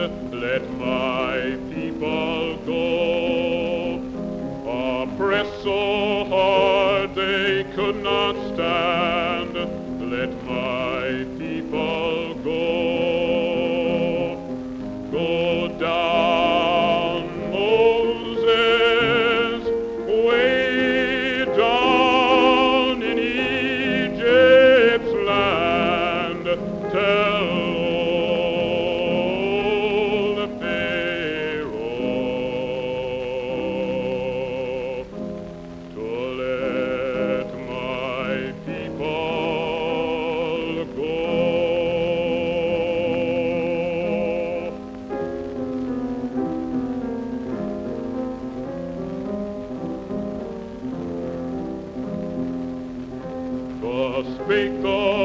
let my people go. Oppressed so hard they could not stand, let my people go. Go down, Moses, way down in Egypt's land, tell old Pharaoh to let my people go. Thus spake the